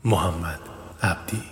محمد عبدی.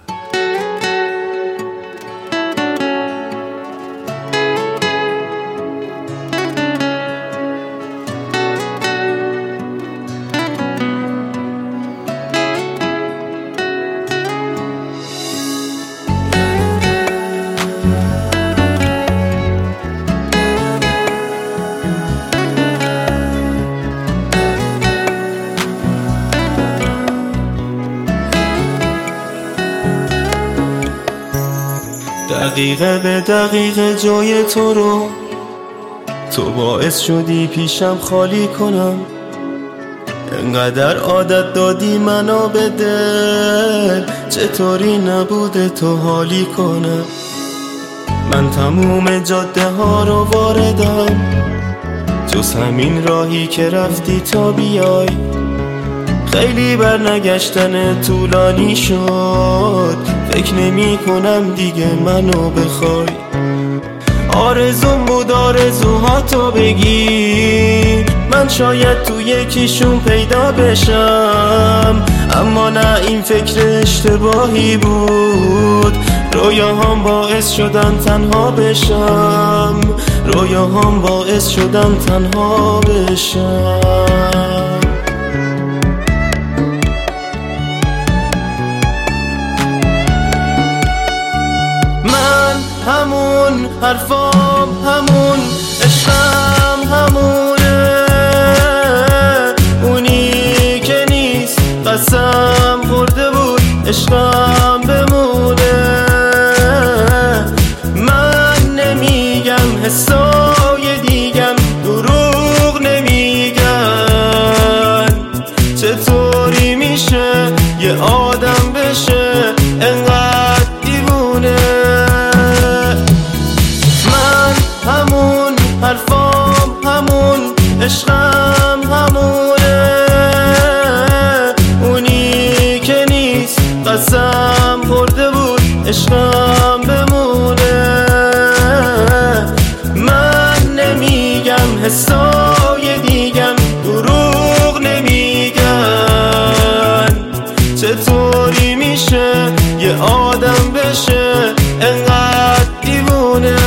دقیقه به دقیقه جای تو رو تو باعث شدی پیشم خالی کنم. انقدر عادت دادی منو به دل، چطوری نبوده تو حالی کنم. من تموم جاده ها رو واردم، جز همین راهی که رفتی تا بیای. خیلی برنگشتن طولانی شد، فکر نمی کنم دیگه منو بخوای. آرزوم بود آرزوهاتو بگیر، من شاید تو یکیشون پیدا بشم. اما نه، این فکر اشتباهی بود. رویاهام باعث شدن تنها بشم، رویاهام باعث شدن تنها بشم. همون حرفام، همون عشقم، همونه اونی که نیست. قسم خورده بود عشقم بمونه. من نمیگم حسای دیگم دروغ نمیگن. چطوری میشه یه آدم بشه انقدر دیوونه؟ همون حرفام، همون عشقم، همونه اونی که نیست. قسم خورده بود عشقم بمونه. من نمیگم حسای دیگم دروغ نمیگن. چطوری میشه یه آدم بشه انقدر دیوونه؟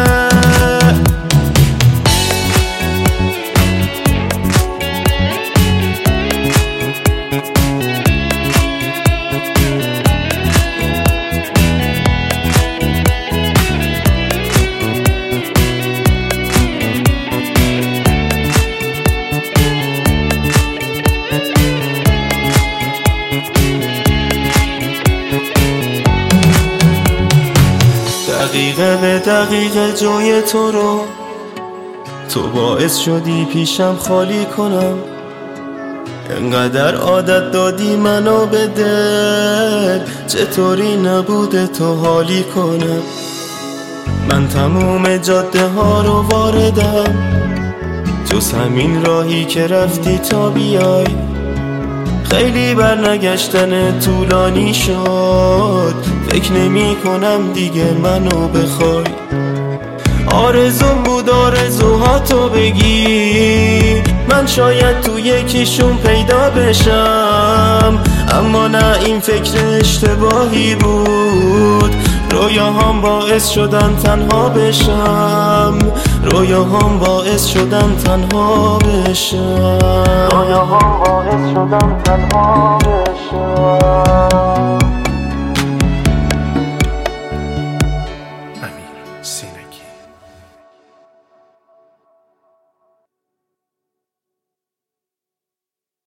دقیقه به دقیقه جای تو رو تو باعث شدی پیشم خالی کنم. انقدر عادت دادی منو به دل، چطوری نبوده تو حالی کنم. من تموم جاده ها رو واردم، جز همین راهی که رفتی تا بیای. خیلی برنگشتن طولانی شد، فکر نمی کنم دیگه منو بخوای. آرزوم بود آرزوهاتو بگیر، من شاید تو یکیشون پیدا بشم. اما نه، این فکر اشتباهی بود. رویاهام باعث شدن تنها بشم، رویاهام باعث شدن تنها بشم، رویاهام باعث شدن تنها بشم. امیر سینه